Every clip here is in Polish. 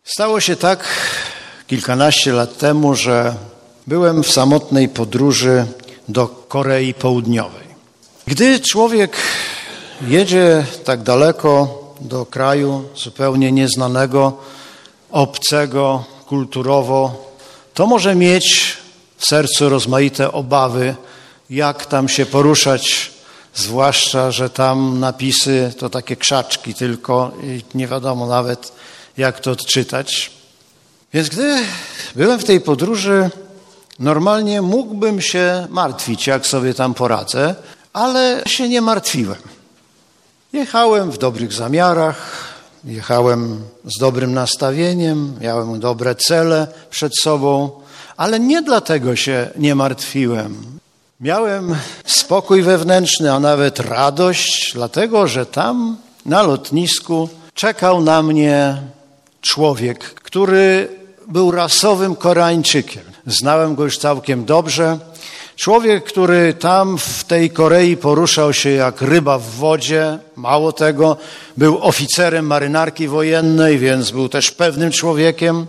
Stało się tak kilkanaście lat temu, że byłem w samotnej podróży do Korei Południowej. Gdy człowiek jedzie tak daleko do kraju zupełnie nieznanego, obcego kulturowo, to może mieć w sercu rozmaite obawy, jak tam się poruszać, zwłaszcza, że tam napisy to takie krzaczki tylko i nie wiadomo nawet, jak to odczytać. Więc gdy byłem w tej podróży, normalnie mógłbym się martwić, jak sobie tam poradzę, ale się nie martwiłem. Jechałem w dobrych zamiarach, jechałem z dobrym nastawieniem, miałem dobre cele przed sobą, ale nie dlatego się nie martwiłem. Miałem spokój wewnętrzny, a nawet radość, dlatego że tam na lotnisku czekał na mnie człowiek, który był rasowym Koreańczykiem. Znałem go już całkiem dobrze. Człowiek, który tam w tej Korei poruszał się jak ryba w wodzie. Mało tego, był oficerem marynarki wojennej, więc był też pewnym człowiekiem.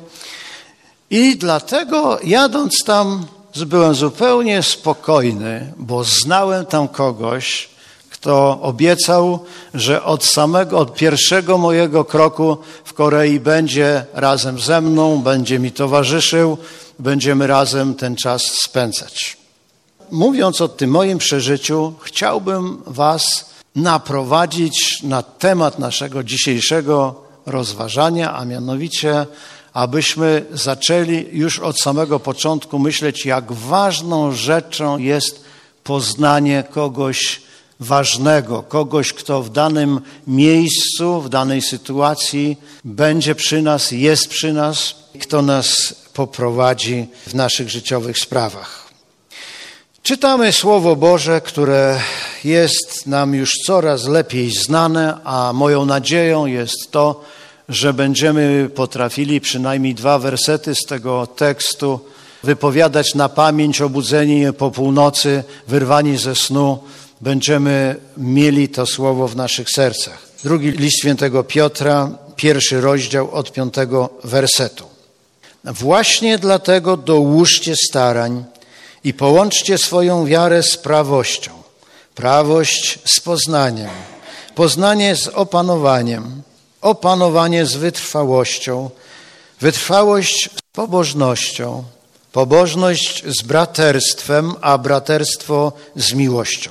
I dlatego jadąc tam byłem zupełnie spokojny, bo znałem tam kogoś, kto obiecał, że od pierwszego mojego kroku w Korei będzie razem ze mną, będzie mi towarzyszył, będziemy razem ten czas spędzać. Mówiąc o tym moim przeżyciu, chciałbym was naprowadzić na temat naszego dzisiejszego rozważania, a mianowicie abyśmy zaczęli już od samego początku myśleć, jak ważną rzeczą jest poznanie kogoś ważnego, kogoś, kto w danym miejscu, w danej sytuacji będzie przy nas, jest przy nas, kto nas poprowadzi w naszych życiowych sprawach. Czytamy Słowo Boże, które jest nam już coraz lepiej znane, a moją nadzieją jest to, że będziemy potrafili przynajmniej 2 wersety z tego tekstu wypowiadać na pamięć, obudzeni po północy, wyrwani ze snu. Będziemy mieli to słowo w naszych sercach. Drugi list świętego Piotra, 1 rozdział od 5 wersetu. Właśnie dlatego dołóżcie starań i połączcie swoją wiarę z prawością, prawość z poznaniem, poznanie z opanowaniem, opanowanie z wytrwałością, wytrwałość z pobożnością, pobożność z braterstwem, a braterstwo z miłością.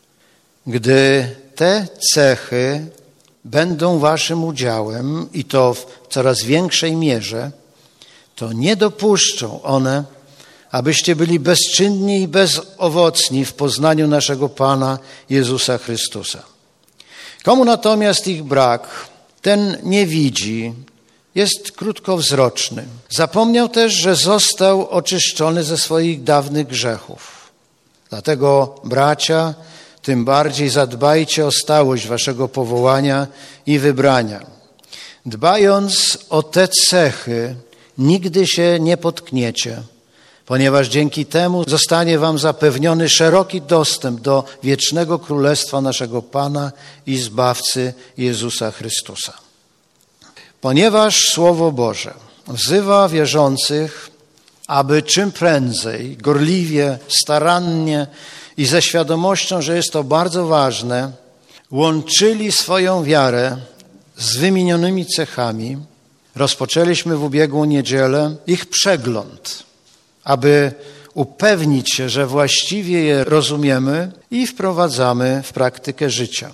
Gdy te cechy będą waszym udziałem i to w coraz większej mierze, to nie dopuszczą one, abyście byli bezczynni i bezowocni w poznaniu naszego Pana Jezusa Chrystusa. Komu natomiast ich brak, ten nie widzi, jest krótkowzroczny. Zapomniał też, że został oczyszczony ze swoich dawnych grzechów. Dlatego, bracia, tym bardziej zadbajcie o stałość waszego powołania i wybrania. Dbając o te cechy, nigdy się nie potkniecie, ponieważ dzięki temu zostanie wam zapewniony szeroki dostęp do wiecznego królestwa naszego Pana i Zbawcy Jezusa Chrystusa. Ponieważ Słowo Boże wzywa wierzących, aby czym prędzej, gorliwie, starannie i ze świadomością, że jest to bardzo ważne, łączyli swoją wiarę z wymienionymi cechami, rozpoczęliśmy w ubiegłą niedzielę ich przegląd, aby upewnić się, że właściwie je rozumiemy i wprowadzamy w praktykę życia.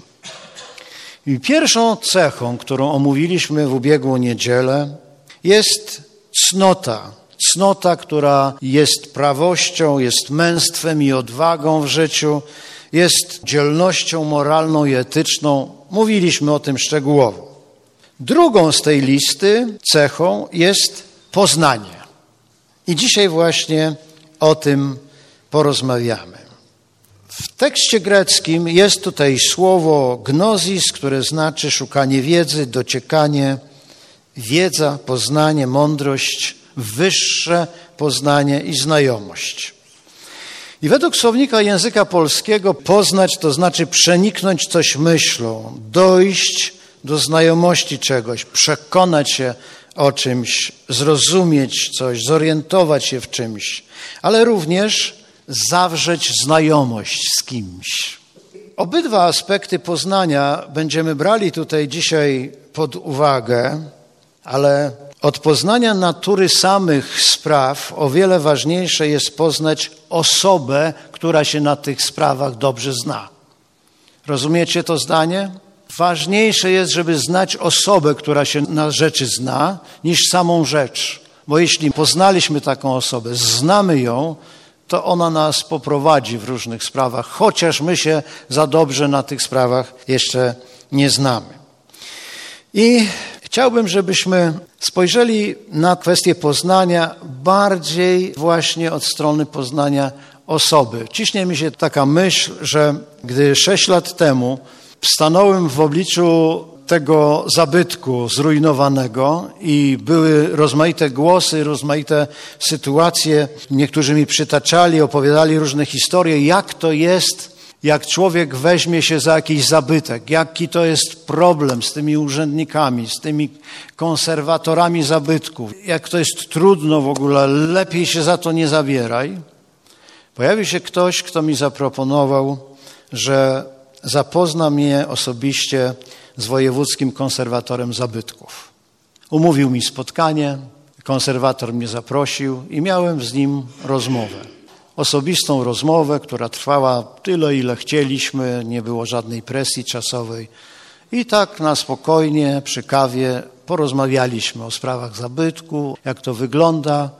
I pierwszą cechą, którą omówiliśmy w ubiegłą niedzielę, jest cnota. Cnota, która jest prawością, jest męstwem i odwagą w życiu, jest dzielnością moralną i etyczną. Mówiliśmy o tym szczegółowo. Drugą z tej listy cechą jest poznanie. I dzisiaj właśnie o tym porozmawiamy. W tekście greckim jest tutaj słowo gnosis, które znaczy szukanie wiedzy, dociekanie, wiedza, poznanie, mądrość, wyższe poznanie i znajomość. I według słownika języka polskiego poznać to znaczy przeniknąć coś myślą, dojść do znajomości czegoś, przekonać się o czymś, zrozumieć coś, zorientować się w czymś, ale również zawrzeć znajomość z kimś. Obydwa aspekty poznania będziemy brali tutaj dzisiaj pod uwagę, ale od poznania natury samych spraw o wiele ważniejsze jest poznać osobę, która się na tych sprawach dobrze zna. Rozumiecie to zdanie? Ważniejsze jest, żeby znać osobę, która się na rzeczy zna, niż samą rzecz. Bo jeśli poznaliśmy taką osobę, znamy ją, to ona nas poprowadzi w różnych sprawach, chociaż my się za dobrze na tych sprawach jeszcze nie znamy. I chciałbym, żebyśmy spojrzeli na kwestię poznania bardziej właśnie od strony poznania osoby. Ciśnie mi się taka myśl, że gdy 6 lat temu stanąłem w obliczu tego zabytku zrujnowanego i były rozmaite głosy, rozmaite sytuacje, niektórzy mi przytaczali, opowiadali różne historie, jak to jest, jak człowiek weźmie się za jakiś zabytek, jaki to jest problem z tymi urzędnikami, z tymi konserwatorami zabytków, jak to jest trudno w ogóle, lepiej się za to nie zabieraj. Pojawił się ktoś, kto mi zaproponował, że zapozna mnie osobiście z wojewódzkim konserwatorem zabytków. Umówił mi spotkanie, konserwator mnie zaprosił i miałem z nim rozmowę. Osobistą rozmowę, która trwała tyle, ile chcieliśmy, nie było żadnej presji czasowej. I tak na spokojnie, przy kawie porozmawialiśmy o sprawach zabytku, jak to wygląda.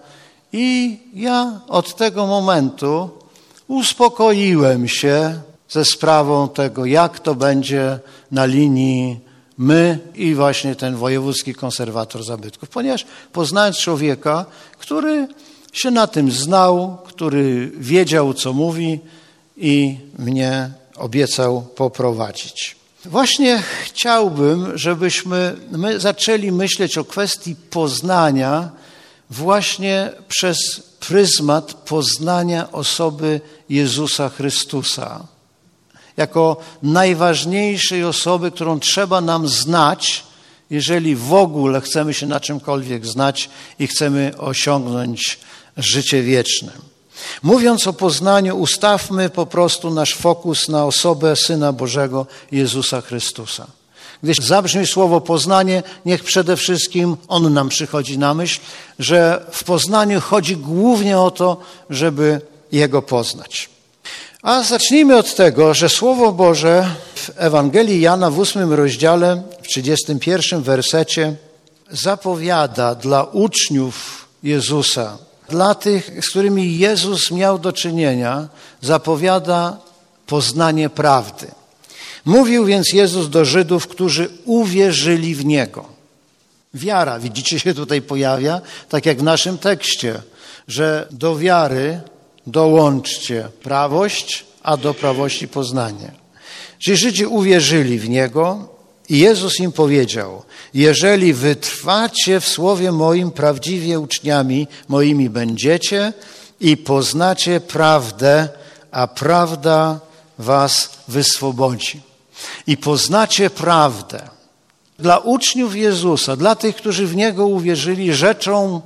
I ja od tego momentu uspokoiłem się ze sprawą tego, jak to będzie na linii my i właśnie ten wojewódzki konserwator zabytków. Ponieważ poznałem człowieka, który się na tym znał, który wiedział, co mówi i mnie obiecał poprowadzić. Właśnie chciałbym, żebyśmy my zaczęli myśleć o kwestii poznania właśnie przez pryzmat poznania osoby Jezusa Chrystusa. Jako najważniejszej osoby, którą trzeba nam znać, jeżeli w ogóle chcemy się na czymkolwiek znać i chcemy osiągnąć życie wieczne. Mówiąc o poznaniu, ustawmy po prostu nasz fokus na osobę Syna Bożego Jezusa Chrystusa. Gdy zabrzmi słowo poznanie, niech przede wszystkim On nam przychodzi na myśl, że w poznaniu chodzi głównie o to, żeby Jego poznać. A zacznijmy od tego, że Słowo Boże w Ewangelii Jana w 8 rozdziale, w 31 wersecie zapowiada dla uczniów Jezusa, dla tych, z którymi Jezus miał do czynienia, zapowiada poznanie prawdy. Mówił więc Jezus do Żydów, którzy uwierzyli w Niego. Wiara, widzicie, się tutaj pojawia, tak jak w naszym tekście, że do wiary dołączcie prawość, a do prawości poznanie. Ci Żydzi uwierzyli w Niego i Jezus im powiedział: jeżeli wytrwacie w słowie moim, prawdziwie uczniami moimi będziecie i poznacie prawdę, a prawda was wyswobodzi. I poznacie prawdę. Dla uczniów Jezusa, dla tych, którzy w Niego uwierzyli, rzeczą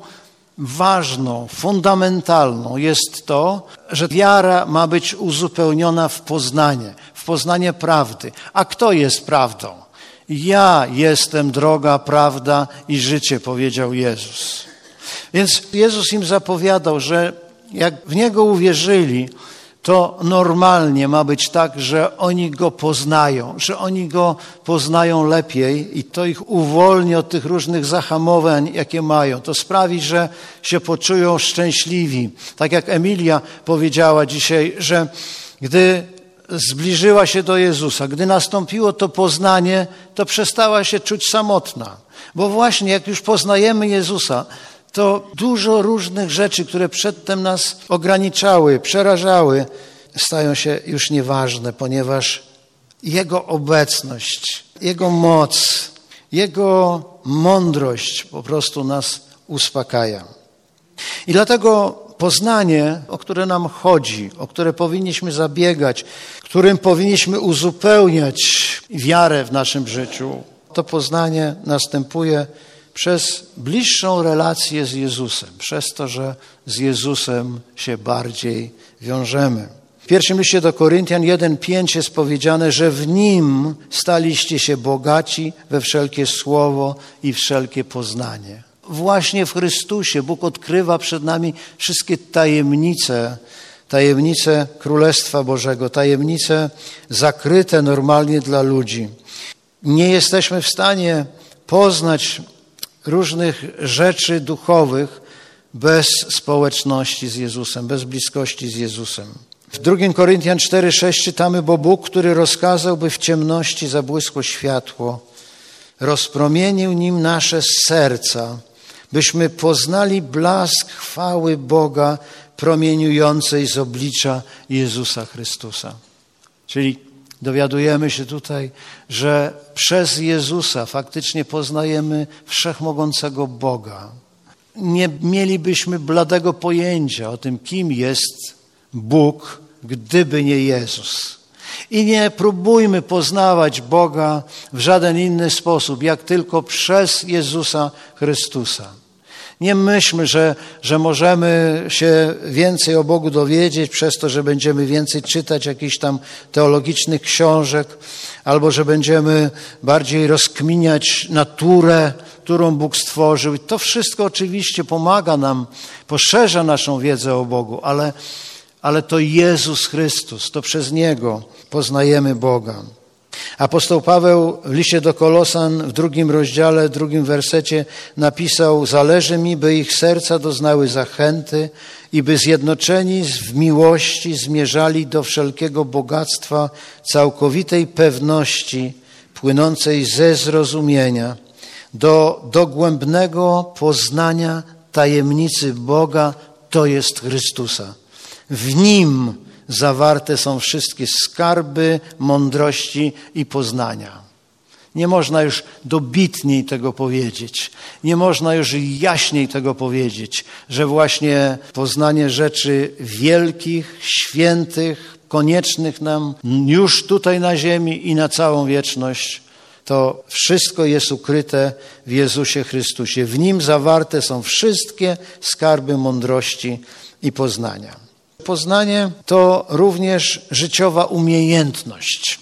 ważną, fundamentalną jest to, że wiara ma być uzupełniona w poznanie prawdy. A kto jest prawdą? Ja jestem droga, prawda i życie, powiedział Jezus. Więc Jezus im zapowiadał, że jak w Niego uwierzyli, to normalnie ma być tak, że oni Go poznają, że oni Go poznają lepiej i to ich uwolni od tych różnych zahamowań, jakie mają. To sprawi, że się poczują szczęśliwi. Tak jak Emilia powiedziała dzisiaj, że gdy zbliżyła się do Jezusa, gdy nastąpiło to poznanie, to przestała się czuć samotna. Bo właśnie jak już poznajemy Jezusa, to dużo różnych rzeczy, które przedtem nas ograniczały, przerażały, stają się już nieważne, ponieważ Jego obecność, Jego moc, Jego mądrość po prostu nas uspokaja. I dlatego poznanie, o które nam chodzi, o które powinniśmy zabiegać, którym powinniśmy uzupełniać wiarę w naszym życiu, to poznanie następuje przez bliższą relację z Jezusem, przez to, że z Jezusem się bardziej wiążemy. W pierwszym liście do Koryntian 1:5 jest powiedziane, że w Nim staliście się bogaci we wszelkie słowo i wszelkie poznanie. Właśnie w Chrystusie Bóg odkrywa przed nami wszystkie tajemnice Królestwa Bożego, tajemnice zakryte normalnie dla ludzi. Nie jesteśmy w stanie poznać różnych rzeczy duchowych bez społeczności z Jezusem, bez bliskości z Jezusem. W 2 Koryntian 4:6 czytamy, bo Bóg, który rozkazał, by w ciemności zabłysło światło, rozpromienił nim nasze serca, byśmy poznali blask chwały Boga promieniującej z oblicza Jezusa Chrystusa. Czyli dowiadujemy się tutaj, że przez Jezusa faktycznie poznajemy wszechmogącego Boga. Nie mielibyśmy bladego pojęcia o tym, kim jest Bóg, gdyby nie Jezus. I nie próbujmy poznawać Boga w żaden inny sposób, jak tylko przez Jezusa Chrystusa. Nie myślmy, że możemy się więcej o Bogu dowiedzieć przez to, że będziemy więcej czytać jakichś tam teologicznych książek, albo że będziemy bardziej rozkminiać naturę, którą Bóg stworzył. I to wszystko oczywiście pomaga nam, poszerza naszą wiedzę o Bogu, ale to Jezus Chrystus, to przez Niego poznajemy Boga. Apostoł Paweł w liście do Kolosan w 2 rozdziale, 2 wersecie napisał: zależy mi, by ich serca doznały zachęty i by zjednoczeni w miłości zmierzali do wszelkiego bogactwa, całkowitej pewności płynącej ze zrozumienia, do dogłębnego poznania tajemnicy Boga, to jest Chrystusa. W Nim zawarte są wszystkie skarby mądrości i poznania. Nie można już dobitniej tego powiedzieć. Nie można już jaśniej tego powiedzieć, że właśnie poznanie rzeczy wielkich, świętych, koniecznych nam już tutaj na ziemi i na całą wieczność, to wszystko jest ukryte w Jezusie Chrystusie. W Nim zawarte są wszystkie skarby mądrości i poznania. Poznanie to również życiowa umiejętność.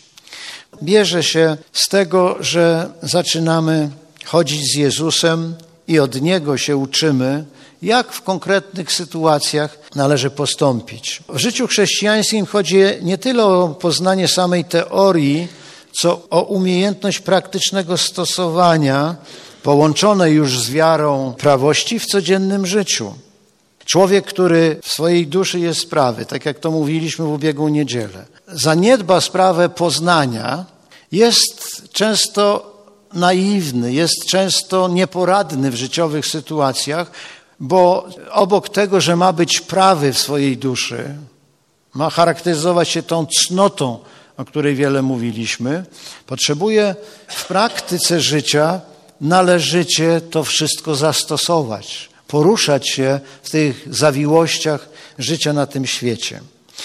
Bierze się z tego, że zaczynamy chodzić z Jezusem i od Niego się uczymy, jak w konkretnych sytuacjach należy postąpić. W życiu chrześcijańskim chodzi nie tyle o poznanie samej teorii, co o umiejętność praktycznego stosowania, połączonej już z wiarą prawości w codziennym życiu. Człowiek, który w swojej duszy jest prawy, tak jak to mówiliśmy w ubiegłą niedzielę, zaniedba sprawę poznania, jest często naiwny, jest często nieporadny w życiowych sytuacjach, bo obok tego, że ma być prawy w swojej duszy, ma charakteryzować się tą cnotą, o której wiele mówiliśmy, potrzebuje w praktyce życia należycie to wszystko zastosować, poruszać się w tych zawiłościach życia na tym świecie.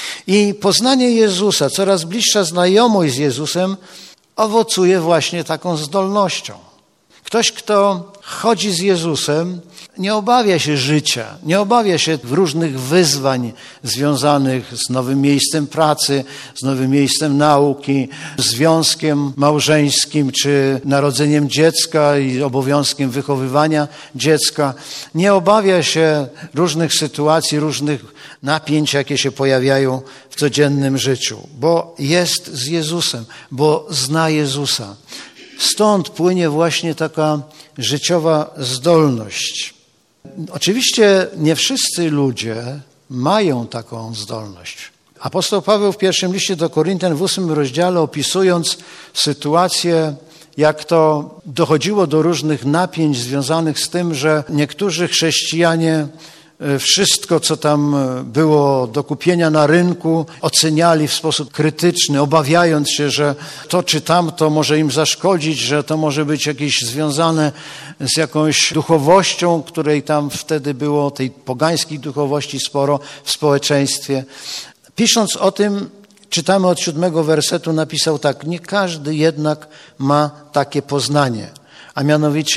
I poznanie Jezusa, coraz bliższa znajomość z Jezusem owocuje właśnie taką zdolnością. Ktoś, kto chodzi z Jezusem, nie obawia się życia, nie obawia się różnych wyzwań związanych z nowym miejscem pracy, z nowym miejscem nauki, związkiem małżeńskim czy narodzeniem dziecka i obowiązkiem wychowywania dziecka. Nie obawia się różnych sytuacji, różnych napięć, jakie się pojawiają w codziennym życiu, bo jest z Jezusem, bo zna Jezusa. Stąd płynie właśnie taka życiowa zdolność. Oczywiście nie wszyscy ludzie mają taką zdolność. Apostoł Paweł w pierwszym liście do Koryntian w 8 rozdziale, opisując sytuację, jak to dochodziło do różnych napięć związanych z tym, że niektórzy chrześcijanie wszystko, co tam było do kupienia na rynku, oceniali w sposób krytyczny, obawiając się, że to czy tamto może im zaszkodzić, że to może być jakieś związane z jakąś duchowością, której tam wtedy było, tej pogańskiej duchowości sporo w społeczeństwie. Pisząc o tym, czytamy od 7 wersetu, napisał tak: nie każdy jednak ma takie poznanie, a mianowicie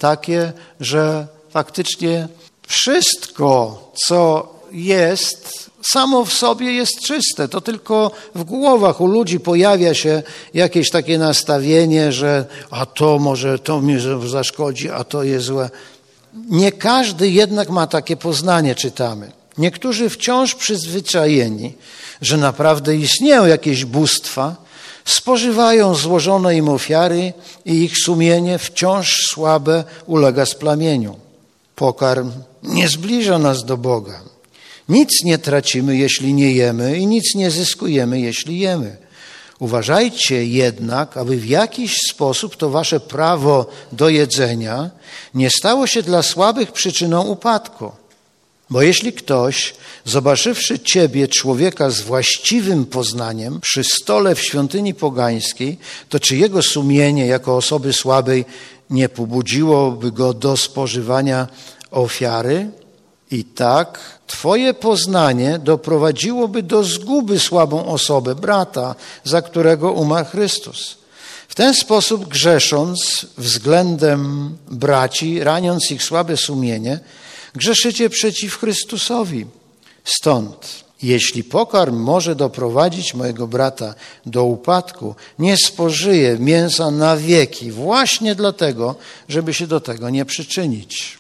takie, że faktycznie wszystko, co jest, samo w sobie jest czyste. To tylko w głowach u ludzi pojawia się jakieś takie nastawienie, że a to może to mi zaszkodzi, a to jest złe. Nie każdy jednak ma takie poznanie, czytamy. Niektórzy wciąż przyzwyczajeni, że naprawdę istnieją jakieś bóstwa, spożywają złożone im ofiary i ich sumienie wciąż słabe ulega splamieniu. Pokarm nie zbliża nas do Boga. Nic nie tracimy, jeśli nie jemy i nic nie zyskujemy, jeśli jemy. Uważajcie jednak, aby w jakiś sposób to wasze prawo do jedzenia nie stało się dla słabych przyczyną upadku. Bo jeśli ktoś, zobaczywszy ciebie, człowieka z właściwym poznaniem, przy stole w świątyni pogańskiej, to czy jego sumienie jako osoby słabej nie pobudziłoby go do spożywania ofiary? I tak twoje poznanie doprowadziłoby do zguby słabą osobę, brata, za którego umarł Chrystus. W ten sposób grzesząc względem braci, raniąc ich słabe sumienie, grzeszycie przeciw Chrystusowi. Stąd, jeśli pokarm może doprowadzić mojego brata do upadku, nie spożyję mięsa na wieki, właśnie dlatego, żeby się do tego nie przyczynić.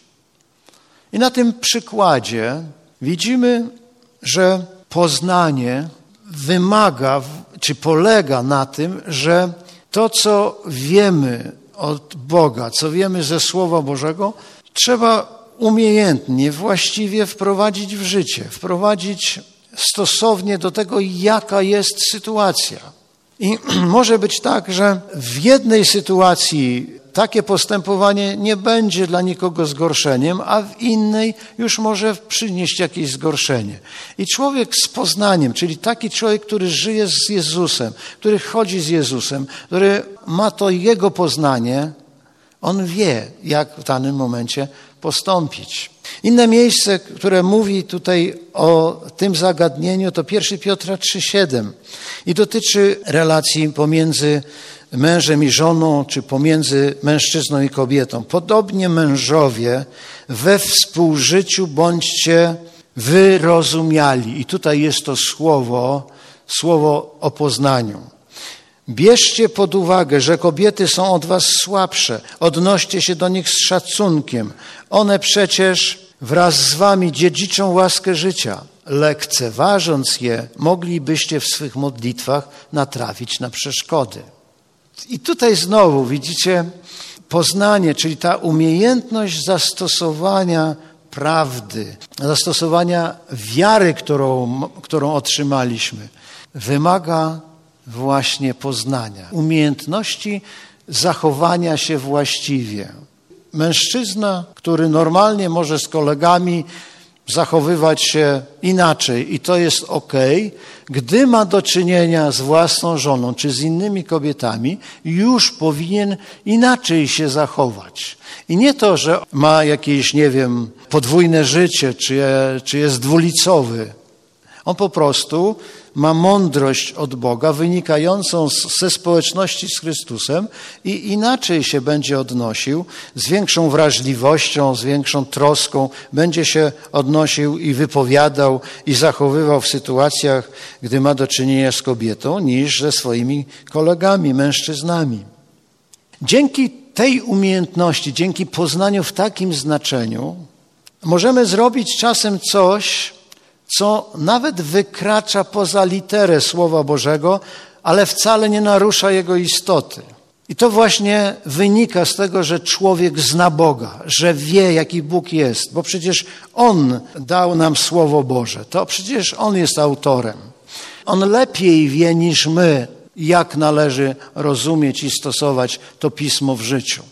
I na tym przykładzie widzimy, że poznanie wymaga, czy polega na tym, że to, co wiemy od Boga, co wiemy ze Słowa Bożego, trzeba umiejętnie, właściwie wprowadzić w życie, wprowadzić stosownie do tego, jaka jest sytuacja. I może być tak, że w jednej sytuacji takie postępowanie nie będzie dla nikogo zgorszeniem, a w innej już może przynieść jakieś zgorszenie. I człowiek z poznaniem, czyli taki człowiek, który żyje z Jezusem, który chodzi z Jezusem, który ma to jego poznanie, on wie, jak w danym momencie postąpić. Inne miejsce, które mówi tutaj o tym zagadnieniu, to 1 Piotra 3,7 i dotyczy relacji pomiędzy mężem i żoną, czy pomiędzy mężczyzną i kobietą. Podobnie mężowie, we współżyciu bądźcie wyrozumiali. I tutaj jest to słowo o poznaniu. Bierzcie pod uwagę, że kobiety są od was słabsze. Odnoście się do nich z szacunkiem. One przecież wraz z wami dziedziczą łaskę życia. Lekceważąc je, moglibyście w swych modlitwach natrafić na przeszkody. I tutaj znowu widzicie poznanie, czyli ta umiejętność zastosowania prawdy, zastosowania wiary, którą otrzymaliśmy, wymaga właśnie poznania, umiejętności zachowania się właściwie. Mężczyzna, który normalnie może z kolegami zachowywać się inaczej i to jest okej, gdy ma do czynienia z własną żoną czy z innymi kobietami, już powinien inaczej się zachować. I nie to, że ma jakieś, podwójne życie, czy jest dwulicowy. On po prostu ma mądrość od Boga wynikającą ze społeczności z Chrystusem i inaczej się będzie odnosił, z większą wrażliwością, z większą troską, będzie się odnosił i wypowiadał i zachowywał w sytuacjach, gdy ma do czynienia z kobietą, niż ze swoimi kolegami, mężczyznami. Dzięki tej umiejętności, dzięki poznaniu w takim znaczeniu, możemy zrobić czasem coś, co nawet wykracza poza literę Słowa Bożego, ale wcale nie narusza jego istoty. I to właśnie wynika z tego, że człowiek zna Boga, że wie, jaki Bóg jest, bo przecież On dał nam Słowo Boże. To przecież On jest autorem. On lepiej wie niż my, jak należy rozumieć i stosować to Pismo w życiu.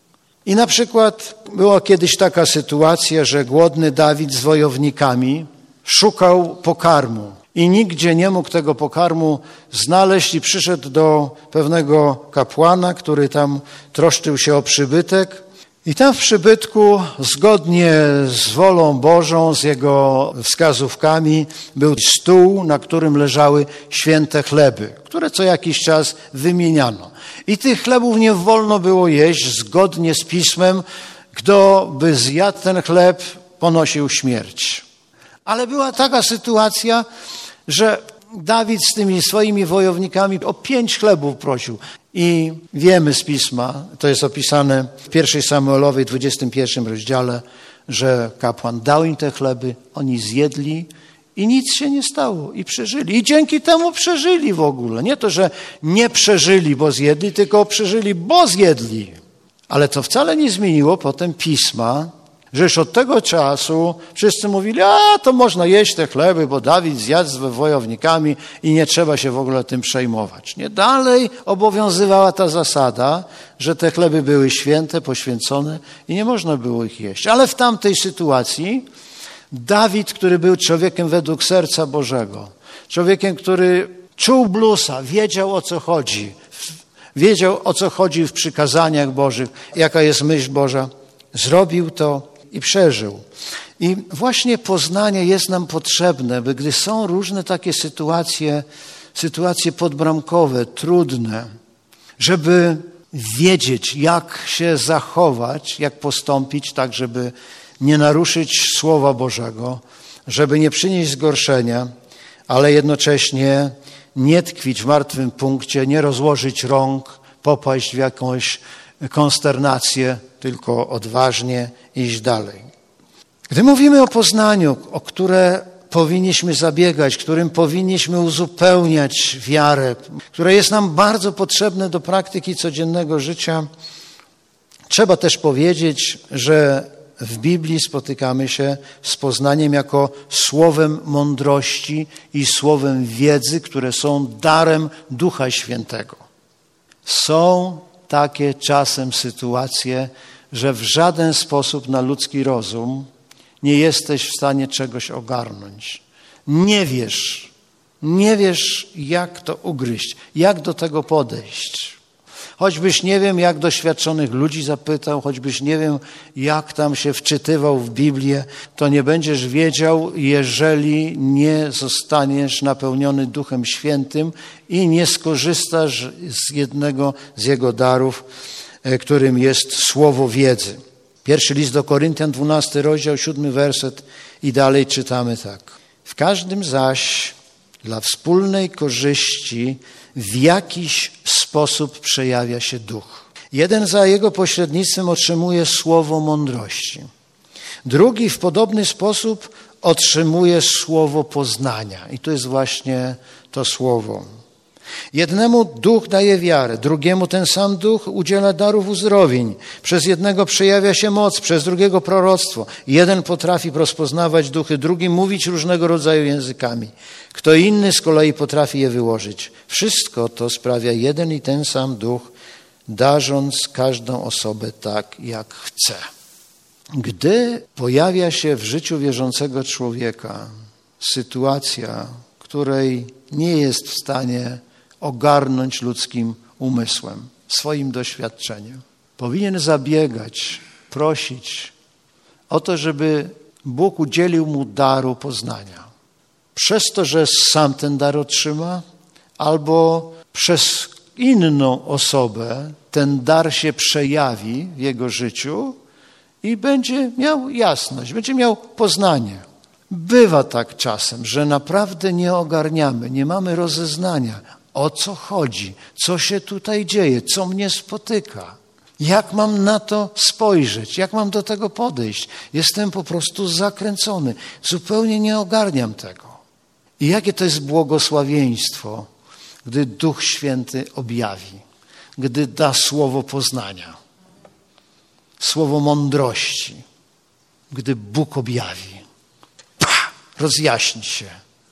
I na przykład była kiedyś taka sytuacja, że głodny Dawid z wojownikami szukał pokarmu i nigdzie nie mógł tego pokarmu znaleźć i przyszedł do pewnego kapłana, który tam troszczył się o przybytek. I tam w przybytku, zgodnie z wolą Bożą, z jego wskazówkami, był stół, na którym leżały święte chleby, które co jakiś czas wymieniano. I tych chlebów nie wolno było jeść zgodnie z Pismem, Kto by zjadł ten chleb, ponosił śmierć. Ale była taka sytuacja, że Dawid z tymi swoimi wojownikami o 5 chlebów prosił. I wiemy z Pisma, to jest opisane w 1 Samuelowej, 21 rozdziale, że kapłan dał im te chleby, oni zjedli i nic się nie stało i przeżyli. I dzięki temu przeżyli w ogóle. Nie to, że nie przeżyli, bo zjedli, tylko przeżyli, bo zjedli. Ale to wcale nie zmieniło potem Pisma, że już od tego czasu wszyscy mówili, to można jeść te chleby, bo Dawid zjadł z wojownikami i nie trzeba się w ogóle tym przejmować. Nie, dalej obowiązywała ta zasada, że te chleby były święte, poświęcone i nie można było ich jeść. Ale w tamtej sytuacji Dawid, który był człowiekiem według serca Bożego, człowiekiem, który czuł blusa, wiedział o co chodzi, wiedział o co chodzi w przykazaniach Bożych, jaka jest myśl Boża, zrobił to i przeżył. I właśnie poznanie jest nam potrzebne, by gdy są różne takie sytuacje podbramkowe, trudne, żeby wiedzieć, jak się zachować, jak postąpić, tak żeby nie naruszyć Słowa Bożego, żeby nie przynieść zgorszenia, ale jednocześnie nie tkwić w martwym punkcie, nie rozłożyć rąk, popaść w jakąś konsternację, tylko odważnie iść dalej. Gdy mówimy o poznaniu, o które powinniśmy zabiegać, którym powinniśmy uzupełniać wiarę, które jest nam bardzo potrzebne do praktyki codziennego życia, trzeba też powiedzieć, że w Biblii spotykamy się z poznaniem jako słowem mądrości i słowem wiedzy, które są darem Ducha Świętego. Są takie czasem sytuacje, że w żaden sposób na ludzki rozum nie jesteś w stanie czegoś ogarnąć. Nie wiesz jak to ugryźć, jak do tego podejść. Choćbyś nie wiem, jak doświadczonych ludzi zapytał, choćbyś nie wiem, jak tam się wczytywał w Biblię, to nie będziesz wiedział, jeżeli nie zostaniesz napełniony Duchem Świętym i nie skorzystasz z jednego z Jego darów, którym jest słowo wiedzy. 1 list do Koryntian, 12 rozdział, 7 werset i dalej czytamy tak. W każdym zaś dla wspólnej korzyści w jakiś sposób przejawia się duch. Jeden za jego pośrednictwem otrzymuje słowo mądrości. Drugi w podobny sposób otrzymuje słowo poznania. I to jest właśnie to słowo. Jednemu duch daje wiarę, drugiemu ten sam duch udziela darów uzdrowień. Przez jednego przejawia się moc, przez drugiego proroctwo. Jeden potrafi rozpoznawać duchy, drugi mówić różnego rodzaju językami. Kto inny z kolei potrafi je wyłożyć. Wszystko to sprawia jeden i ten sam duch, darząc każdą osobę tak, jak chce. Gdy pojawia się w życiu wierzącego człowieka sytuacja, której nie jest w stanie ogarnąć ludzkim umysłem, swoim doświadczeniem, powinien zabiegać, prosić o to, żeby Bóg udzielił mu daru poznania. Przez to, że sam ten dar otrzyma, albo przez inną osobę ten dar się przejawi w jego życiu i będzie miał jasność, będzie miał poznanie. Bywa tak czasem, że naprawdę nie ogarniamy, nie mamy rozeznania, o co chodzi, co się tutaj dzieje, co mnie spotyka. Jak mam na to spojrzeć, jak mam do tego podejść. Jestem po prostu zakręcony, zupełnie nie ogarniam tego. I jakie to jest błogosławieństwo, gdy Duch Święty objawi, gdy da słowo poznania, słowo mądrości, gdy Bóg objawi. Rozjaśni się.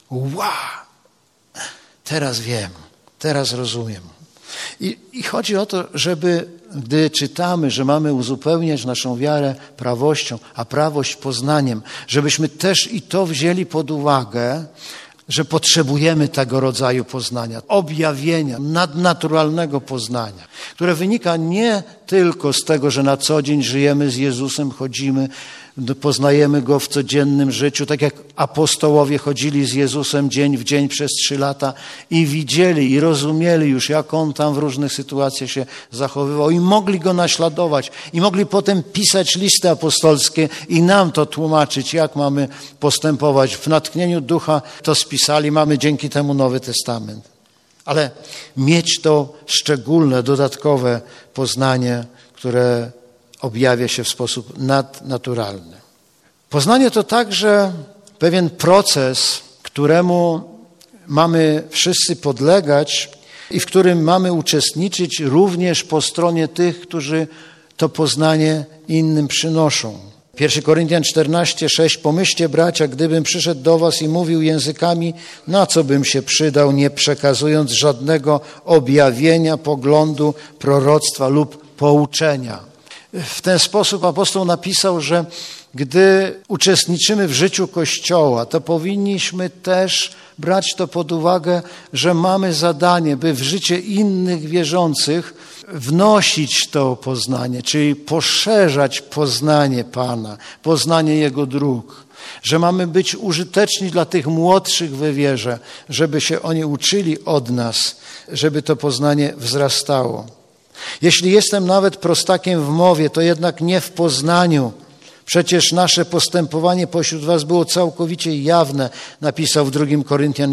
Teraz wiem, teraz rozumiem. I chodzi o to, żeby, gdy czytamy, że mamy uzupełniać naszą wiarę prawością, a prawość poznaniem, żebyśmy też i to wzięli pod uwagę, że potrzebujemy tego rodzaju poznania, objawienia, nadnaturalnego poznania, które wynika nie tylko z tego, że na co dzień żyjemy z Jezusem, chodzimy, poznajemy Go w codziennym życiu, tak jak apostołowie chodzili z Jezusem dzień w dzień przez 3 lata i widzieli i rozumieli już, jak On tam w różnych sytuacjach się zachowywał i mogli Go naśladować i mogli potem pisać listy apostolskie i nam to tłumaczyć, jak mamy postępować. W natchnieniu Ducha to spisali, mamy dzięki temu Nowy Testament. Ale mieć to szczególne, dodatkowe poznanie, które objawia się w sposób nadnaturalny. Poznanie to także pewien proces, któremu mamy wszyscy podlegać i w którym mamy uczestniczyć również po stronie tych, którzy to poznanie innym przynoszą. 1 Koryntian 14:6. Pomyślcie, bracia, gdybym przyszedł do was i mówił językami, na co bym się przydał, nie przekazując żadnego objawienia, poglądu, proroctwa lub pouczenia. W ten sposób apostoł napisał, że gdy uczestniczymy w życiu Kościoła, to powinniśmy też brać to pod uwagę, że mamy zadanie, by w życie innych wierzących wnosić to poznanie, czyli poszerzać poznanie Pana, poznanie Jego dróg. Że mamy być użyteczni dla tych młodszych we wierze, żeby się oni uczyli od nas, żeby to poznanie wzrastało. Jeśli jestem nawet prostakiem w mowie, to jednak nie w poznaniu. Przecież nasze postępowanie pośród was było całkowicie jawne, napisał w 2 Koryntian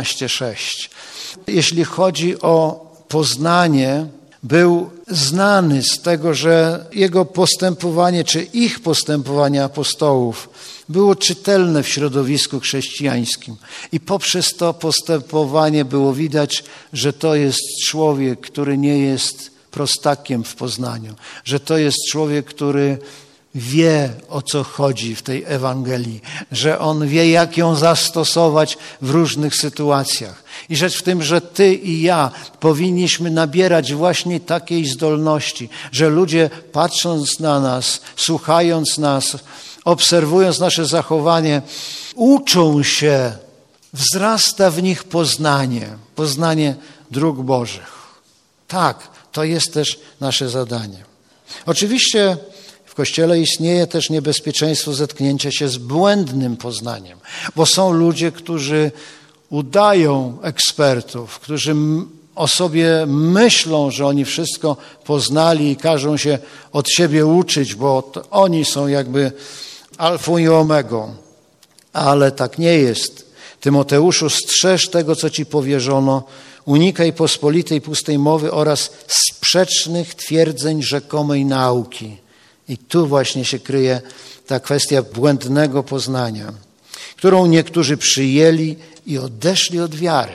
11:6. Jeśli chodzi o poznanie, był znany z tego, że jego postępowanie, czy ich postępowanie apostołów było czytelne w środowisku chrześcijańskim. I poprzez to postępowanie było widać, że to jest człowiek, który nie jest prostakiem w poznaniu, że to jest człowiek, który wie, o co chodzi w tej Ewangelii, że on wie, jak ją zastosować w różnych sytuacjach. I rzecz w tym, że ty i ja powinniśmy nabierać właśnie takiej zdolności, że ludzie patrząc na nas, słuchając nas, obserwując nasze zachowanie, uczą się, wzrasta w nich poznanie dróg Bożych. Tak, to jest też nasze zadanie. Oczywiście w Kościele istnieje też niebezpieczeństwo zetknięcia się z błędnym poznaniem, bo są ludzie, którzy udają ekspertów, którzy o sobie myślą, że oni wszystko poznali i każą się od siebie uczyć, bo to oni są jakby alfą i omegą. Ale tak nie jest. Tymoteuszu, strzeż tego, co ci powierzono, unikaj pospolitej, pustej mowy oraz sprzecznych twierdzeń rzekomej nauki. I tu właśnie się kryje ta kwestia błędnego poznania, którą niektórzy przyjęli i odeszli od wiary.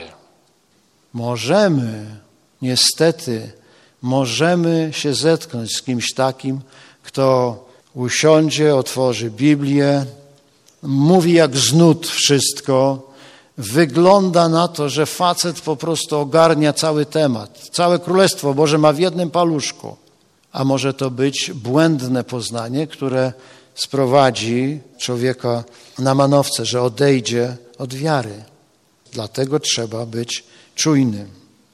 Niestety możemy się zetknąć z kimś takim, kto usiądzie, otworzy Biblię, mówi jak z nut wszystko, wygląda na to, że facet po prostu ogarnia cały temat. Całe Królestwo Boże ma w jednym paluszku. A może to być błędne poznanie, które sprowadzi człowieka na manowce, że odejdzie od wiary. Dlatego trzeba być czujnym.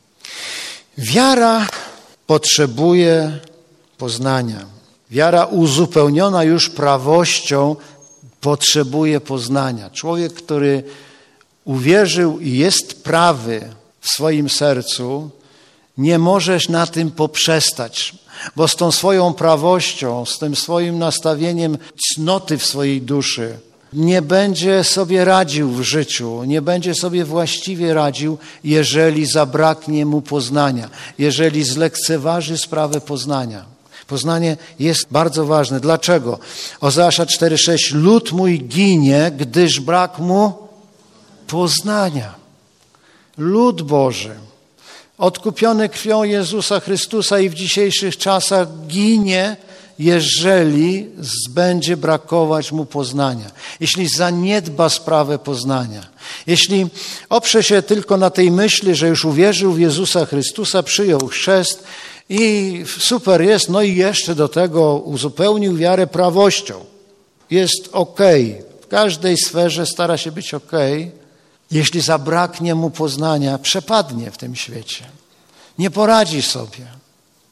Wiara potrzebuje poznania. Wiara uzupełniona już prawością potrzebuje poznania. Człowiek, który uwierzył i jest prawy w swoim sercu, nie możesz na tym poprzestać, bo z tą swoją prawością, z tym swoim nastawieniem cnoty w swojej duszy nie będzie sobie radził w życiu, nie będzie sobie właściwie radził, jeżeli zabraknie mu poznania, jeżeli zlekceważy sprawę poznania. Poznanie jest bardzo ważne. Dlaczego? Ozeasza 4:6. Lud mój ginie, gdyż brak mu poznania. Lud Boży, odkupiony krwią Jezusa Chrystusa i w dzisiejszych czasach ginie, jeżeli będzie brakować mu poznania. Jeśli zaniedba sprawę poznania. Jeśli oprze się tylko na tej myśli, że już uwierzył w Jezusa Chrystusa, przyjął chrzest i super jest, no i jeszcze do tego uzupełnił wiarę prawością. Jest okej. W każdej sferze stara się być okej. Jeśli zabraknie mu poznania, przepadnie w tym świecie. Nie poradzi sobie.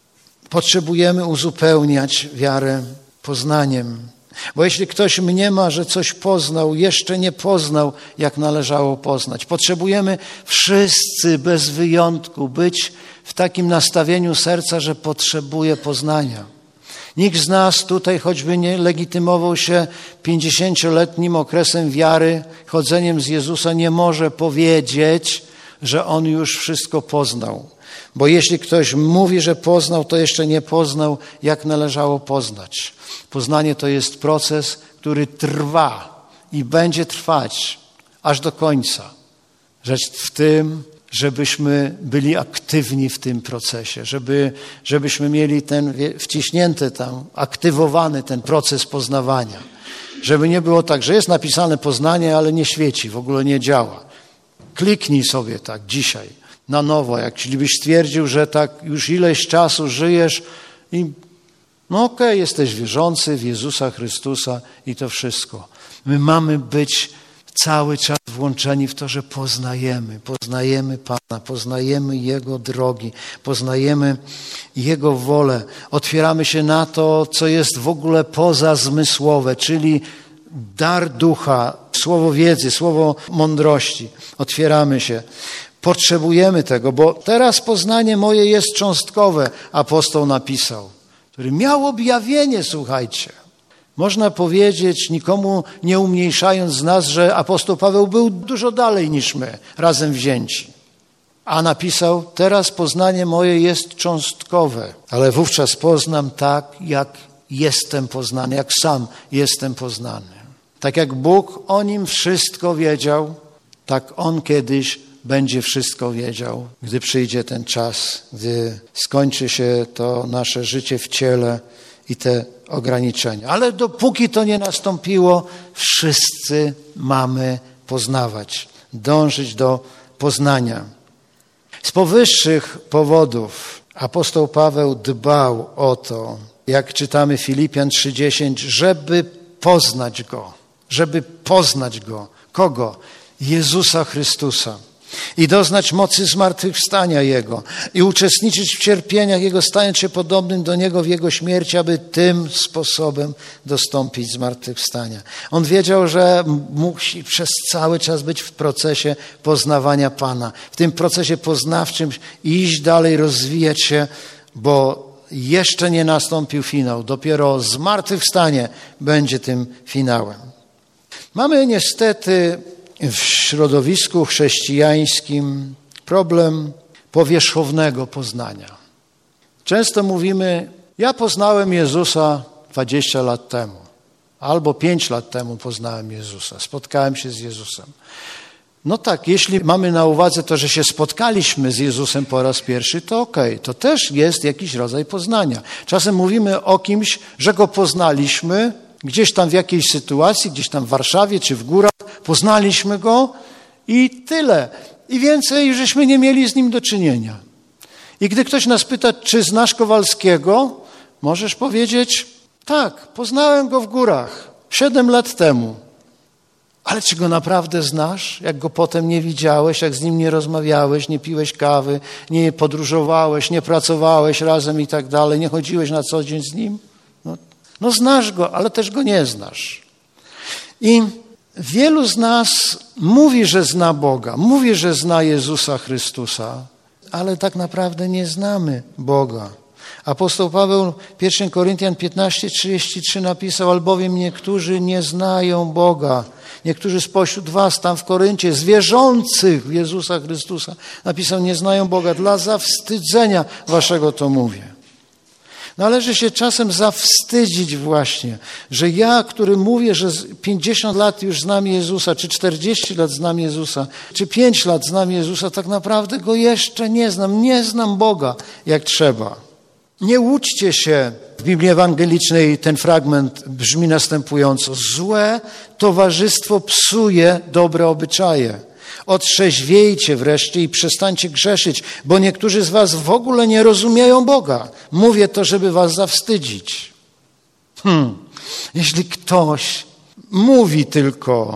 Potrzebujemy uzupełniać wiarę poznaniem. Bo jeśli ktoś mniema, że coś poznał, jeszcze nie poznał, jak należało poznać. Potrzebujemy wszyscy bez wyjątku być w takim nastawieniu serca, że potrzebuje poznania. Nikt z nas tutaj choćby nie legitymował się 50-letnim okresem wiary, chodzeniem z Jezusa, nie może powiedzieć, że on już wszystko poznał. Bo jeśli ktoś mówi, że poznał, to jeszcze nie poznał, jak należało poznać. Poznanie to jest proces, który trwa i będzie trwać aż do końca. Rzecz w tym, żebyśmy byli aktywni w tym procesie, żebyśmy mieli ten wciśnięty tam, aktywowany ten proces poznawania. Żeby nie było tak, że jest napisane poznanie, ale nie świeci, w ogóle nie działa. Kliknij sobie tak dzisiaj na nowo, jak byś stwierdził, że tak już ileś czasu żyjesz i no okej, jesteś wierzący w Jezusa Chrystusa i to wszystko. My mamy być cały czas włączeni w to, że poznajemy Pana, poznajemy Jego drogi, poznajemy Jego wolę. Otwieramy się na to, co jest w ogóle pozazmysłowe, czyli dar ducha, słowo wiedzy, słowo mądrości. Otwieramy się. Potrzebujemy tego, bo teraz poznanie moje jest cząstkowe, apostoł napisał, który miał objawienie, słuchajcie. Można powiedzieć, nikomu nie umniejszając z nas, że apostoł Paweł był dużo dalej niż my, razem wzięci. A napisał, teraz poznanie moje jest cząstkowe, ale wówczas poznam tak, jak jestem poznany, jak sam jestem poznany. Tak jak Bóg o nim wszystko wiedział, tak on kiedyś będzie wszystko wiedział, gdy przyjdzie ten czas, gdy skończy się to nasze życie w ciele i te ograniczenia. Ale dopóki to nie nastąpiło, wszyscy mamy poznawać, dążyć do poznania. Z powyższych powodów apostoł Paweł dbał o to, jak czytamy Filipian 3:10, żeby poznać Go. Kogo? Jezusa Chrystusa. I doznać mocy zmartwychwstania Jego i uczestniczyć w cierpieniach Jego, stając się podobnym do Niego w Jego śmierci, aby tym sposobem dostąpić zmartwychwstania. On wiedział, że musi przez cały czas być w procesie poznawania Pana. W tym procesie poznawczym iść dalej, rozwijać się, bo jeszcze nie nastąpił finał. Dopiero zmartwychwstanie będzie tym finałem. Mamy niestety w środowisku chrześcijańskim problem powierzchownego poznania. Często mówimy, ja poznałem Jezusa 20 lat temu, albo 5 lat temu poznałem Jezusa, spotkałem się z Jezusem. No tak, jeśli mamy na uwadze to, że się spotkaliśmy z Jezusem po raz pierwszy, to okej, to też jest jakiś rodzaj poznania. Czasem mówimy o kimś, że go poznaliśmy gdzieś tam w jakiejś sytuacji, gdzieś tam w Warszawie czy w górach, poznaliśmy go i tyle. I więcej już żeśmy nie mieli z nim do czynienia. I gdy ktoś nas pyta, czy znasz Kowalskiego, możesz powiedzieć, tak, poznałem go w górach 7 lat temu. Ale czy go naprawdę znasz? Jak go potem nie widziałeś, jak z nim nie rozmawiałeś, nie piłeś kawy, nie podróżowałeś, nie pracowałeś razem i tak dalej, nie chodziłeś na co dzień z nim? No znasz go, ale też go nie znasz. I wielu z nas mówi, że zna Boga, mówi, że zna Jezusa Chrystusa, ale tak naprawdę nie znamy Boga. Apostoł Paweł 1 Koryntian 15:33 napisał, albowiem niektórzy nie znają Boga. Niektórzy spośród was tam w Koryncie, z wierzących w Jezusa Chrystusa, napisał, nie znają Boga. Dla zawstydzenia waszego to mówię. Należy się czasem zawstydzić właśnie, że ja, który mówię, że 50 lat już znam Jezusa, czy 40 lat znam Jezusa, czy 5 lat znam Jezusa, tak naprawdę Go jeszcze nie znam Boga jak trzeba. Nie łudźcie się. W Biblii Ewangelicznej ten fragment brzmi następująco. Złe towarzystwo psuje dobre obyczaje. Otrzeźwiejcie wreszcie i przestańcie grzeszyć, bo niektórzy z was w ogóle nie rozumieją Boga. Mówię to, żeby was zawstydzić. Jeśli ktoś mówi tylko,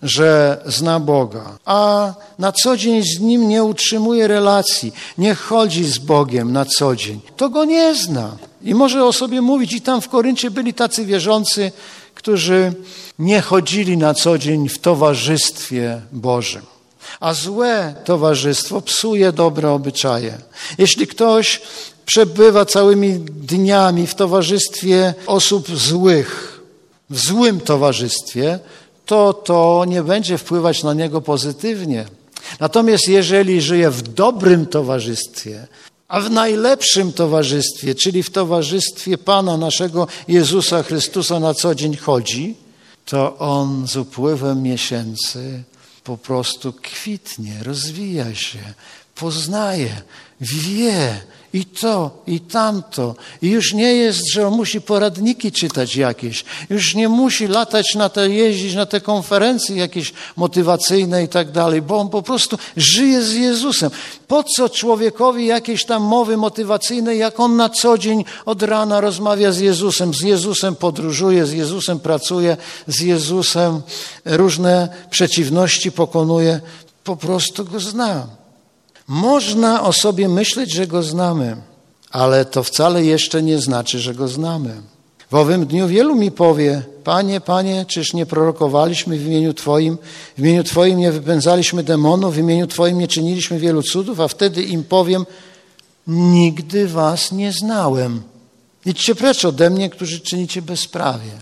że zna Boga, a na co dzień z Nim nie utrzymuje relacji, nie chodzi z Bogiem na co dzień, to Go nie zna. I może o sobie mówić, i tam w Koryncie byli tacy wierzący, którzy nie chodzili na co dzień w towarzystwie Bożym. A złe towarzystwo psuje dobre obyczaje. Jeśli ktoś przebywa całymi dniami w towarzystwie osób złych, w złym towarzystwie, to nie będzie wpływać na niego pozytywnie. Natomiast jeżeli żyje w dobrym towarzystwie, a w najlepszym towarzystwie, czyli w towarzystwie Pana naszego Jezusa Chrystusa na co dzień chodzi, to on z upływem miesięcy po prostu kwitnie, rozwija się, poznaje, wie i to, i tamto. I już nie jest, że on musi poradniki czytać jakieś. Już nie musi latać jeździć na te konferencje jakieś motywacyjne i tak dalej, bo on po prostu żyje z Jezusem. Po co człowiekowi jakieś tam mowy motywacyjne, jak on na co dzień od rana rozmawia z Jezusem podróżuje, z Jezusem pracuje, z Jezusem różne przeciwności pokonuje, po prostu go zna. Można o sobie myśleć, że Go znamy, ale to wcale jeszcze nie znaczy, że Go znamy. W owym dniu wielu mi powie: Panie, Panie, czyż nie prorokowaliśmy w imieniu Twoim nie wypędzaliśmy demonów, w imieniu Twoim nie czyniliśmy wielu cudów, a wtedy im powiem: nigdy was nie znałem. Idźcie precz ode mnie, którzy czynicie bezprawie.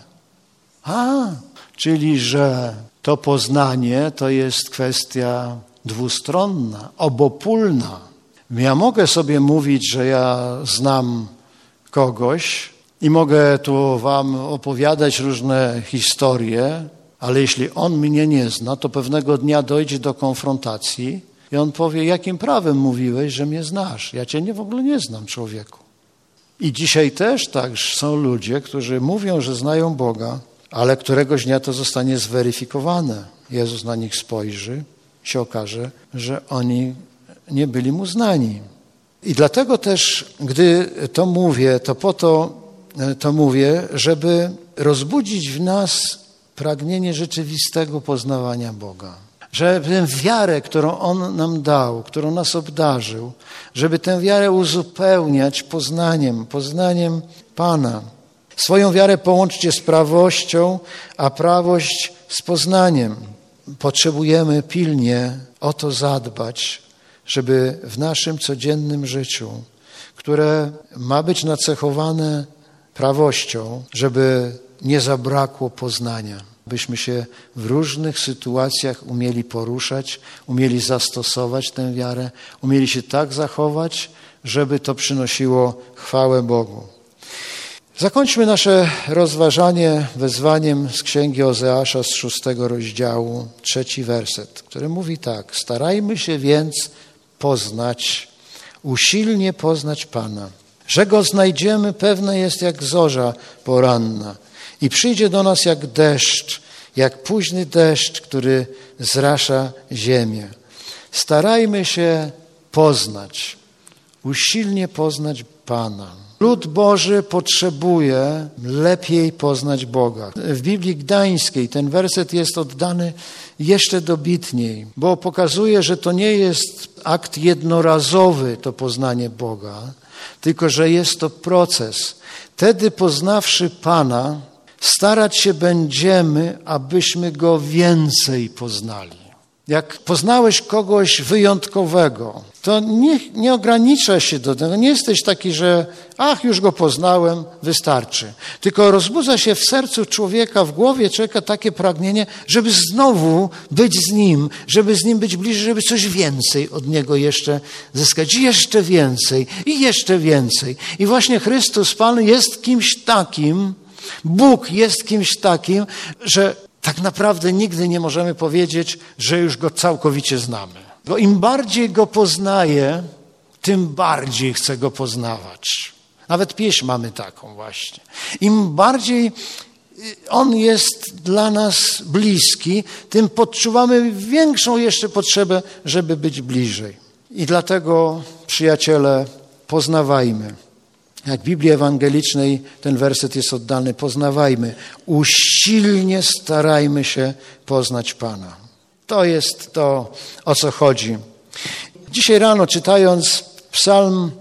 Czyli że to poznanie to jest kwestia dwustronna, obopólna. Ja mogę sobie mówić, że ja znam kogoś i mogę tu wam opowiadać różne historie, ale jeśli on mnie nie zna, to pewnego dnia dojdzie do konfrontacji i on powie: jakim prawem mówiłeś, że mnie znasz? Ja cię w ogóle nie znam, człowieku. I dzisiaj też tak są ludzie, którzy mówią, że znają Boga, ale któregoś dnia to zostanie zweryfikowane. Jezus na nich spojrzy, się okaże, że oni nie byli mu znani. I dlatego też, gdy to mówię, to po to mówię, żeby rozbudzić w nas pragnienie rzeczywistego poznawania Boga. Żeby tę wiarę, którą On nam dał, którą nas obdarzył, żeby tę wiarę uzupełniać poznaniem Pana. Swoją wiarę połączcie z prawością, a prawość z poznaniem. Potrzebujemy pilnie o to zadbać, żeby w naszym codziennym życiu, które ma być nacechowane prawością, żeby nie zabrakło poznania. Byśmy się w różnych sytuacjach umieli poruszać, umieli zastosować tę wiarę, umieli się tak zachować, żeby to przynosiło chwałę Bogu. Zakończmy nasze rozważanie wezwaniem z Księgi Ozeasza z 6 rozdziału, 3 werset, który mówi tak: starajmy się więc usilnie poznać Pana. Że Go znajdziemy, pewne jest jak zorza poranna i przyjdzie do nas jak deszcz, jak późny deszcz, który zrasza ziemię. Starajmy się usilnie poznać Pana. Lud Boży potrzebuje lepiej poznać Boga. W Biblii Gdańskiej ten werset jest oddany jeszcze dobitniej, bo pokazuje, że to nie jest akt jednorazowy, to poznanie Boga, tylko że jest to proces. Wtedy poznawszy Pana, starać się będziemy, abyśmy Go więcej poznali. Jak poznałeś kogoś wyjątkowego, to nie ogranicza się do tego. Nie jesteś taki, że już go poznałem, wystarczy. Tylko rozbudza się w sercu człowieka, w głowie człowieka takie pragnienie, żeby znowu być z Nim, żeby z Nim być bliżej, żeby coś więcej od Niego jeszcze zyskać. Jeszcze więcej i jeszcze więcej. I właśnie Chrystus Pan jest kimś takim, Bóg jest kimś takim, że tak naprawdę nigdy nie możemy powiedzieć, że już Go całkowicie znamy. Bo im bardziej Go poznaję, tym bardziej chcę Go poznawać. Nawet pieśń mamy taką właśnie. Im bardziej On jest dla nas bliski, tym podczuwamy większą jeszcze potrzebę, żeby być bliżej. I dlatego, przyjaciele, poznawajmy. Jak w Biblii Ewangelicznej ten werset jest oddany, poznawajmy, usilnie starajmy się poznać Pana. To jest to, o co chodzi. Dzisiaj rano, czytając Psalm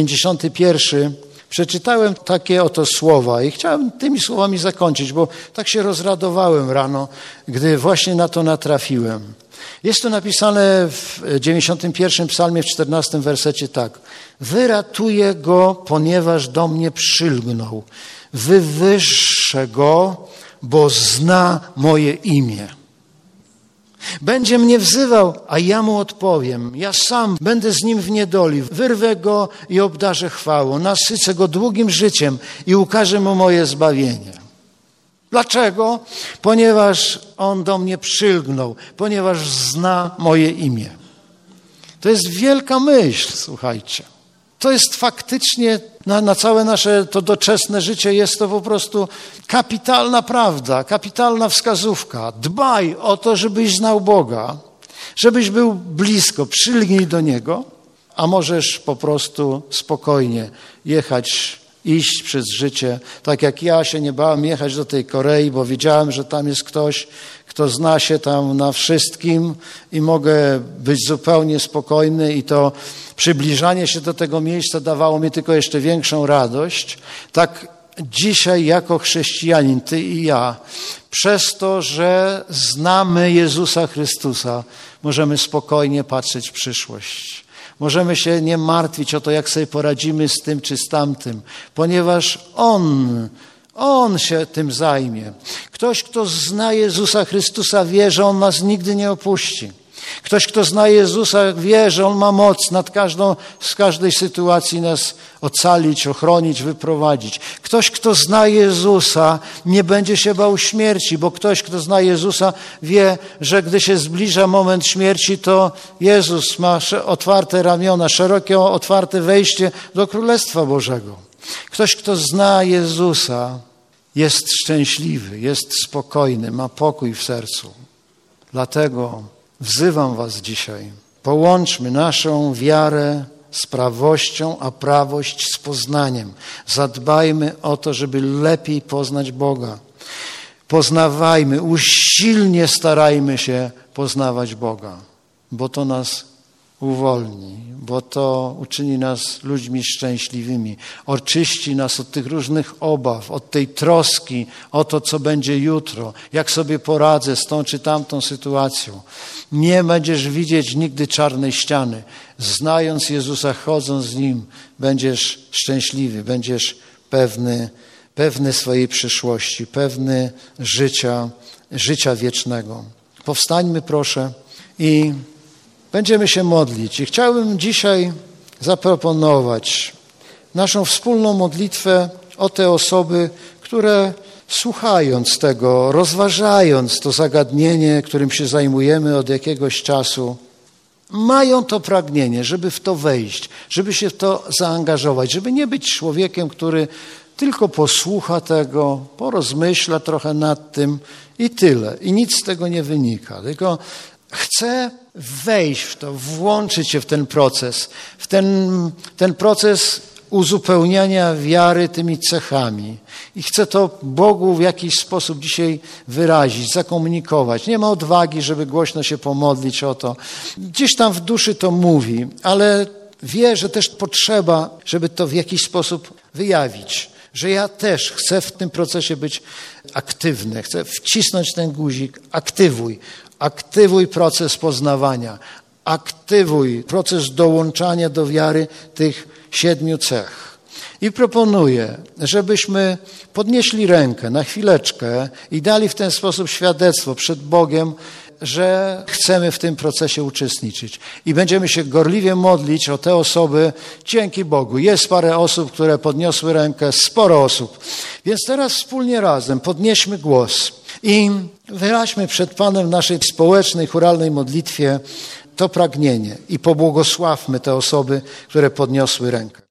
91, przeczytałem takie oto słowa i chciałem tymi słowami zakończyć, bo tak się rozradowałem rano, gdy właśnie na to natrafiłem. Jest to napisane w 91 psalmie, w 14 wersecie tak. Wyratuję go, ponieważ do mnie przylgnął. Wywyższę go, bo zna moje imię. Będzie mnie wzywał, a ja mu odpowiem. Ja sam będę z nim w niedoli. Wyrwę go i obdarzę chwałą. Nasycę go długim życiem i ukażę mu moje zbawienie. Dlaczego? Ponieważ on do mnie przylgnął, ponieważ zna moje imię. To jest wielka myśl, słuchajcie. To jest faktycznie na całe nasze to doczesne życie jest to po prostu kapitalna prawda, kapitalna wskazówka. Dbaj o to, żebyś znał Boga, żebyś był blisko, przylgnij do Niego, a możesz po prostu spokojnie iść przez życie. Tak jak ja się nie bałem jechać do tej Korei, bo wiedziałem, że tam jest ktoś, kto zna się tam na wszystkim i mogę być zupełnie spokojny i to przybliżanie się do tego miejsca dawało mi tylko jeszcze większą radość. Tak dzisiaj jako chrześcijanin, ty i ja, przez to, że znamy Jezusa Chrystusa, możemy spokojnie patrzeć w przyszłość. Możemy się nie martwić o to, jak sobie poradzimy z tym czy z tamtym, ponieważ On się tym zajmie. Ktoś, kto zna Jezusa Chrystusa, wie, że On nas nigdy nie opuści. Ktoś, kto zna Jezusa, wie, że On ma moc z każdej sytuacji nas ocalić, ochronić, wyprowadzić. Ktoś, kto zna Jezusa, nie będzie się bał śmierci, bo ktoś, kto zna Jezusa, wie, że gdy się zbliża moment śmierci, to Jezus ma otwarte ramiona, szerokie, otwarte wejście do Królestwa Bożego. Ktoś, kto zna Jezusa, jest szczęśliwy, jest spokojny, ma pokój w sercu. Dlatego wzywam was dzisiaj, połączmy naszą wiarę z prawością, a prawość z poznaniem. Zadbajmy o to, żeby lepiej poznać Boga. Poznawajmy, usilnie starajmy się poznawać Boga, bo to nas uwolni, bo to uczyni nas ludźmi szczęśliwymi, oczyści nas od tych różnych obaw, od tej troski o to, co będzie jutro, jak sobie poradzę z tą czy tamtą sytuacją. Nie będziesz widzieć nigdy czarnej ściany. Znając Jezusa, chodząc z Nim, będziesz szczęśliwy, będziesz pewny swojej przyszłości, pewny życia wiecznego. Powstańmy proszę i będziemy się modlić. I chciałbym dzisiaj zaproponować naszą wspólną modlitwę o te osoby, które słuchając tego, rozważając to zagadnienie, którym się zajmujemy od jakiegoś czasu, mają to pragnienie, żeby w to wejść, żeby się w to zaangażować, żeby nie być człowiekiem, który tylko posłucha tego, porozmyśla trochę nad tym i tyle. I nic z tego nie wynika. Tylko chcę wejść w to, włączyć się w ten proces, w ten proces uzupełniania wiary tymi cechami. I chcę to Bogu w jakiś sposób dzisiaj wyrazić, zakomunikować. Nie ma odwagi, żeby głośno się pomodlić o to. Gdzieś tam w duszy to mówi, ale wie, że też potrzeba, żeby to w jakiś sposób wyjawić. Że ja też chcę w tym procesie być aktywny. Chcę wcisnąć ten guzik. Aktywuj proces poznawania. Aktywuj proces dołączania do wiary tych 7 cech. I proponuję, żebyśmy podnieśli rękę na chwileczkę i dali w ten sposób świadectwo przed Bogiem, że chcemy w tym procesie uczestniczyć. I będziemy się gorliwie modlić o te osoby. Dzięki Bogu. Jest parę osób, które podniosły rękę, sporo osób. Więc teraz wspólnie razem podnieśmy głos i wyraźmy przed Panem w naszej społecznej, chóralnej modlitwie to pragnienie i pobłogosławmy te osoby, które podniosły rękę.